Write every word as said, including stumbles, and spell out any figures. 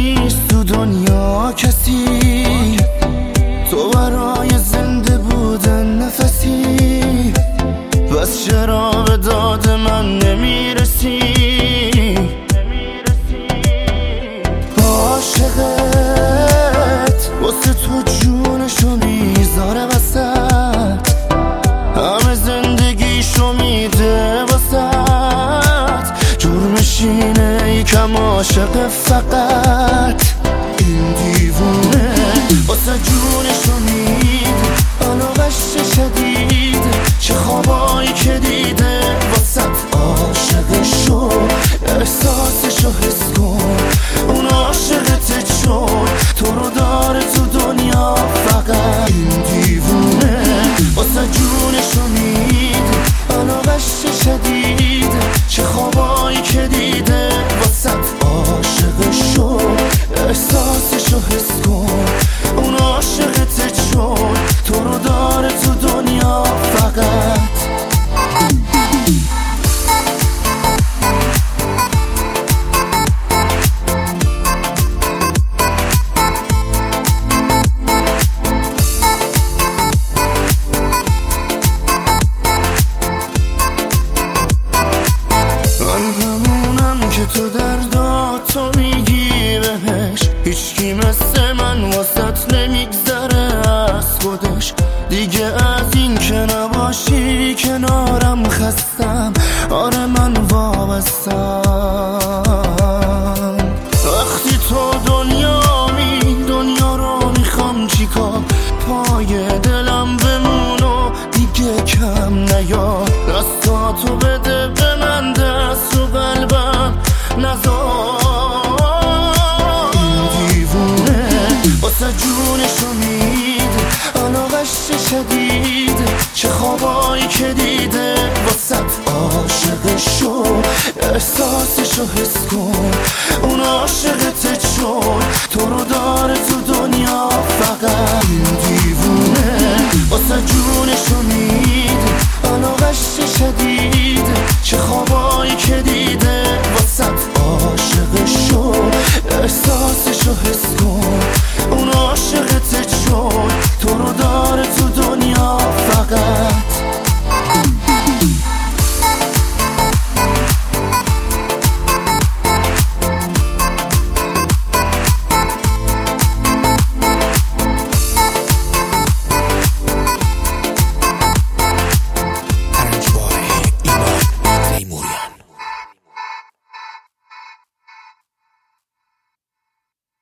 نیست تو دنیا کسی، تو برای زنده بودن نفسی، بس چرا به داد من نمیرسی؟ عاشقت واسه تو جونشو میذاره وسط، همه زندگیشو میده واسط، جرمش اینه یکم عاشق فقط. این دیوونه واسه جونشو میده، علاقش شدیده، چه خوابایی که دیده واسط، عاشقشو احساسشو حس کن، اون عاشقت چون تو رو داره تو دنیا فقط. این دیوونه واسه جونشو میده، علاقش شدیده، چه خوابایی که دیده واسط، عاشقشو احساسشو حس کن، اون عاشقت چون تو رو داره تو دنیا فقط. تو درداتو میگی بهش، هیچکی مثل من واسط نمیگذره از خودش، دیگه از این که نباشی کنارم خستم، آره من وابستم. وقتی تو دنیا می دنیا رو میخوام چیکار، پای دلم بمون و دیگه کم نیا، دستاتو بده به من، دست و قلبم نزار. این دیوونه واسه جونشو میده، علاقش شدیده، چه خوابایی که دیده واسط، عاشقشو احساسشو حس کن، اون عاشقت